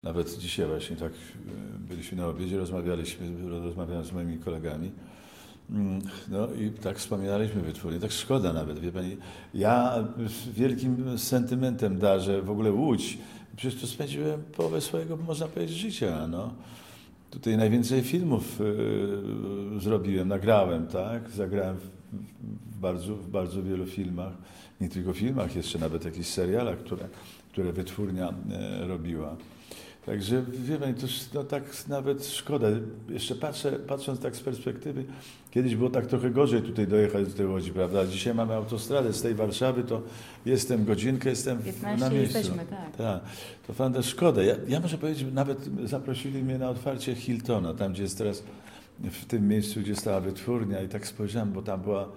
Nawet dzisiaj właśnie tak byliśmy na obiedzie, rozmawiałem z moimi kolegami. No i tak wspominaliśmy wytwórnie, tak szkoda nawet, wie pani. Ja wielkim sentymentem darzę w ogóle Łódź. Przecież tu spędziłem połowę swojego, można powiedzieć, życia. No. Tutaj najwięcej filmów zrobiłem, nagrałem, tak? Zagrałem w bardzo wielu filmach. Nie tylko filmach, jeszcze nawet jakichś serialach, które wytwórnia robiła. Także wie pani, to no, tak nawet szkoda. Jeszcze patrząc tak z perspektywy, kiedyś było tak trochę gorzej tutaj dojechać do tej Łodzi, prawda? Dzisiaj mamy autostradę z tej Warszawy, to jestem godzinkę, jestem 15 na miejscu. jesteśmy, tak. Tak. To fajna szkoda. Ja muszę powiedzieć, nawet zaprosili mnie na otwarcie Hiltona, tam gdzie jest teraz, w tym miejscu, gdzie stała wytwórnia i tak spojrzałem, bo tam była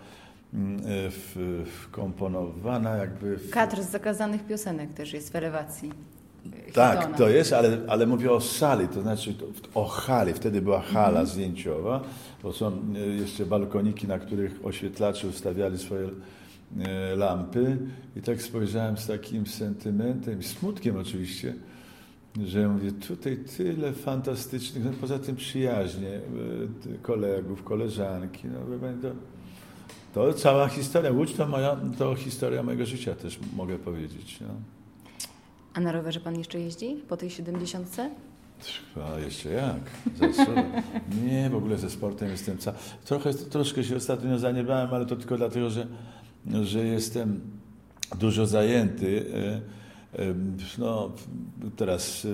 wkomponowana jakby... Kadr z zakazanych piosenek też jest w elewacji. Tak, Hiltona. to jest, ale mówię o sali, to znaczy o hali. Wtedy była hala zdjęciowa, bo są jeszcze balkoniki, na których oświetlacze ustawiali swoje lampy. I tak spojrzałem z takim sentymentem i smutkiem oczywiście, że mówię, tutaj tyle fantastycznych, no poza tym przyjaźnie kolegów, koleżanki. No, to cała historia. Łódź to historia mojego życia też, mogę powiedzieć. No. A na rowerze pan jeszcze jeździ po tej 70? A jeszcze jak? Nie, w ogóle ze sportem jestem troszkę się ostatnio zaniedbałem, ale to tylko dlatego, że jestem dużo zajęty. No, teraz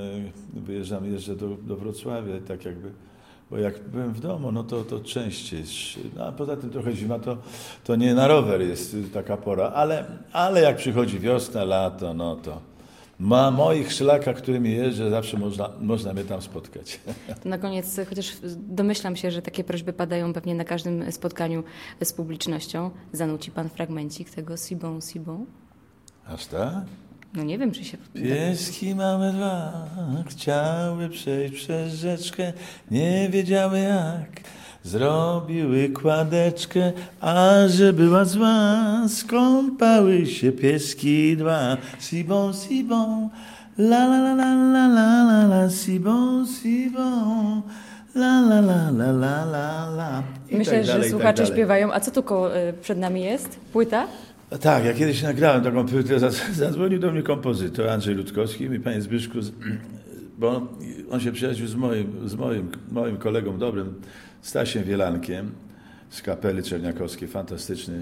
jeżdżę do Wrocławia, tak jakby, bo jak byłem w domu, no to częściej. No, a poza tym trochę zima, to nie na rower jest taka pora, ale jak przychodzi wiosna, lato, no to moich szlakach, którymi jeżdżę, zawsze można mnie tam spotkać. To na koniec, chociaż domyślam się, że takie prośby padają pewnie na każdym spotkaniu z publicznością. Zanuci pan fragmencik tego Sibą, Sibą? Aż tak? No nie wiem, czy się... Pieski mamy dwa, chciały przejść przez rzeczkę, nie wiedziały jak. Zrobiły kładeczkę, a że była zła, skąpały się pieski dwa. Sibą, sibą, la la la la la la la la, sibą, sibą, la la la la la la la. Myślę, że słuchacze śpiewają. A co tu przed nami jest? Płyta? Tak, ja kiedyś nagrałem taką płytę, zadzwonił do mnie kompozytor Andrzej Ludkowski, mi panie Zbyszku, bo on się przyjaźnił z moim kolegą dobrym, Stasiem Wielankiem z kapeli czerniakowskiej, fantastyczny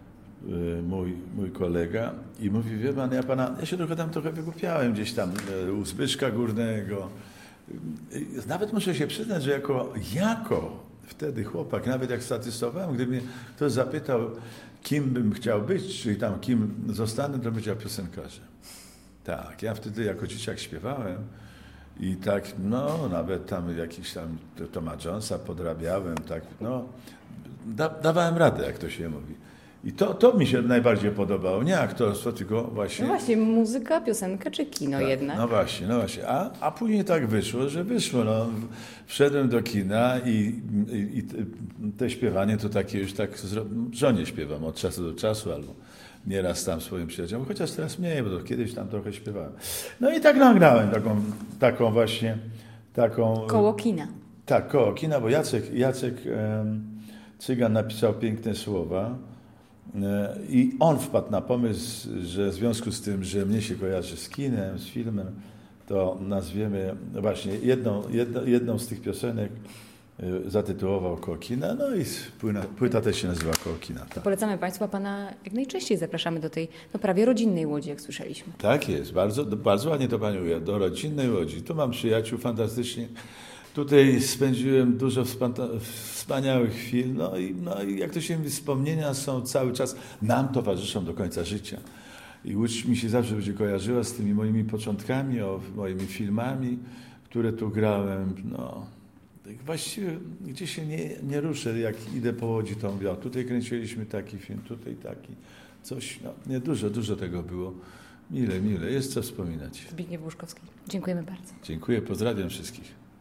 mój kolega i mówi, wie pan, ja się trochę wygłupiałem gdzieś tam u Zbyszka Górnego. Nawet muszę się przyznać, że jako wtedy chłopak, nawet jak statystowałem, gdyby mnie ktoś zapytał, kim bym chciał być, czyli tam kim zostanę, to powiedział piosenkarzem. Tak, ja wtedy jako dzieciak śpiewałem i tak, no nawet tam jakiś tam Toma Jonesa podrabiałem, tak, no dawałem radę, jak to się mówi. I to mi się najbardziej podobało, nie aktorstwo, tylko właśnie... No właśnie, muzyka, piosenka czy kino tak, jednak? No właśnie. A później tak wyszło, no. Wszedłem do kina i te śpiewanie to takie już tak żonie śpiewam od czasu do czasu, albo nieraz tam swoim przyjaciołom, chociaż teraz mniej, bo to kiedyś tam trochę śpiewałem. No i tak nagrałem taką właśnie... Koło kina. Tak, koło kina, bo Jacek Cygan napisał piękne słowa. I on wpadł na pomysł, że w związku z tym, że mnie się kojarzy z kinem, z filmem, to nazwiemy właśnie jedną z tych piosenek zatytułował Koło kina, no i płyta też się nazywa Koło kina. Tak. Polecamy Państwu, a Pana jak najczęściej zapraszamy do tej prawie rodzinnej Łodzi, jak słyszeliśmy. Tak jest, bardzo ładnie to Pani mówi, do rodzinnej Łodzi. Tu mam przyjaciół fantastycznie. Tutaj spędziłem dużo wspaniałych chwil, no i jak to się mówi, wspomnienia są cały czas, nam towarzyszą do końca życia. I Łódź mi się zawsze będzie kojarzyła z tymi moimi początkami, moimi filmami, które tu grałem. No, właściwie gdzie się nie ruszę, jak idę po Łodzi, to mówię, tutaj kręciliśmy taki film, tutaj taki, coś, no, nie, dużo tego było. Mile, jest co wspominać. Zbigniew Łuszkowski. Dziękujemy bardzo. Dziękuję, pozdrawiam wszystkich.